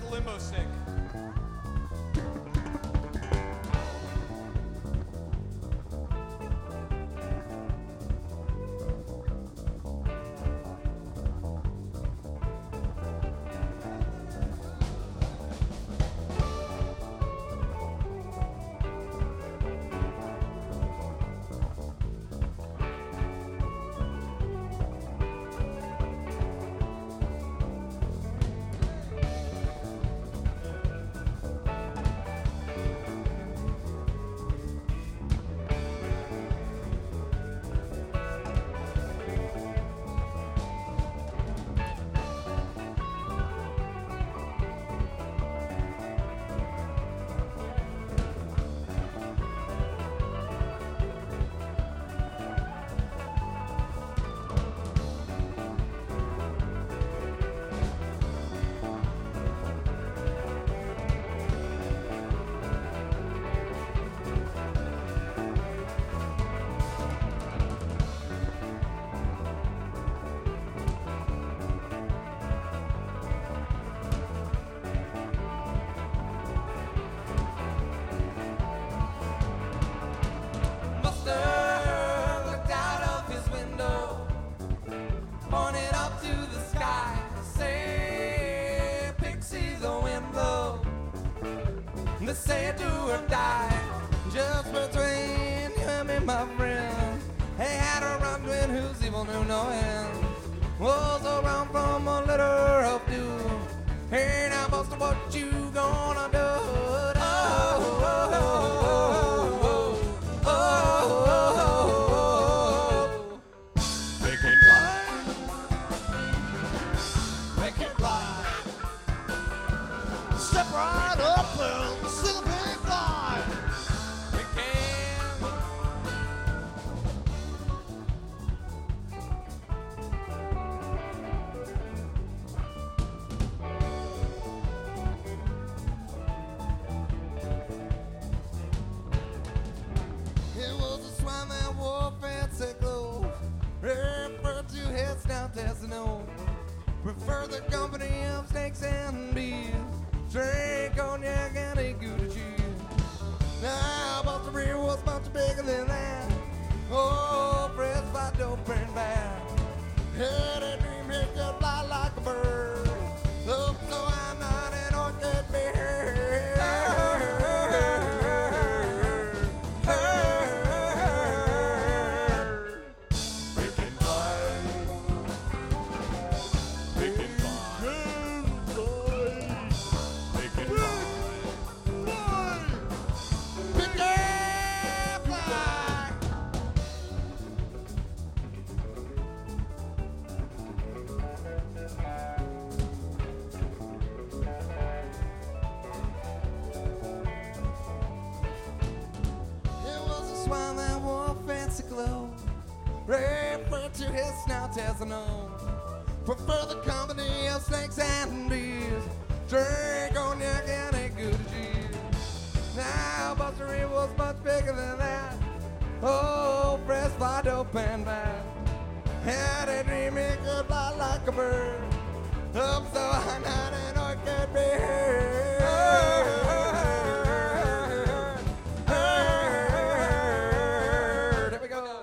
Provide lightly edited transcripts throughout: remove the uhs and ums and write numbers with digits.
limbo stick. They say do or die, just between you and me, my friend. Hey, had a run twin who's evil knew no end. Was around from a litter of doom. Hey, now, Buster, what you gonna do? Make it fly. Make it fly. Step right up and see the big fly. We can. It was a swine that wore fancy clothes, referred to heads down Tesino. Prefer the company of snakes and bees, drink cognac and a Gouda cheese. Now, Buster Beer was much bigger than that. Oh, press by dope and bad. Had a dream he could fly like a bird. Hope so I'm not an orchid bear. Make it fly. Make it fly. Make it fly. Pick up, fly. It was a swine that wore fancy clothes, referred to his snout as an own. Prefer the company of snakes and bees, drink cognac and a Gouda cheese. Now, Buster Reed was much bigger than that. Oh, pressed by dope and bad. Had a dream he could fly like a bird. Hope so I'm not an orchid bear. Here we go.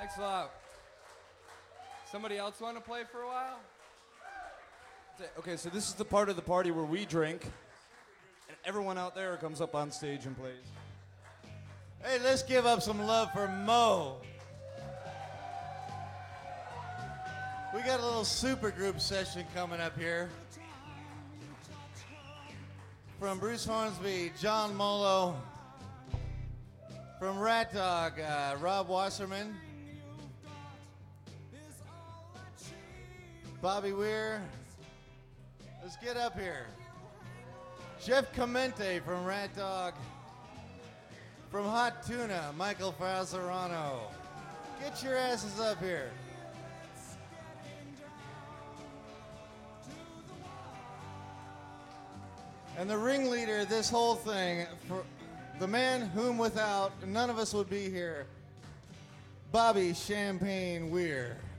Thanks a lot. Somebody else want to play for a while? Okay, so this is the part of the party where we drink, and everyone out there comes up on stage and plays. Hey, let's give up some love for Mo. We got a little super group session coming up here. From Bruce Hornsby, John Molo. From Rat Dog, Rob Wasserman. Bobby Weir. Let's get up here. Jeff Clemente from Rat Dog. From Hot Tuna, Michael Falzerano. Get your asses up here. And the ringleader of this whole thing, for the man whom without none of us would be here, Bobby Champagne Weir.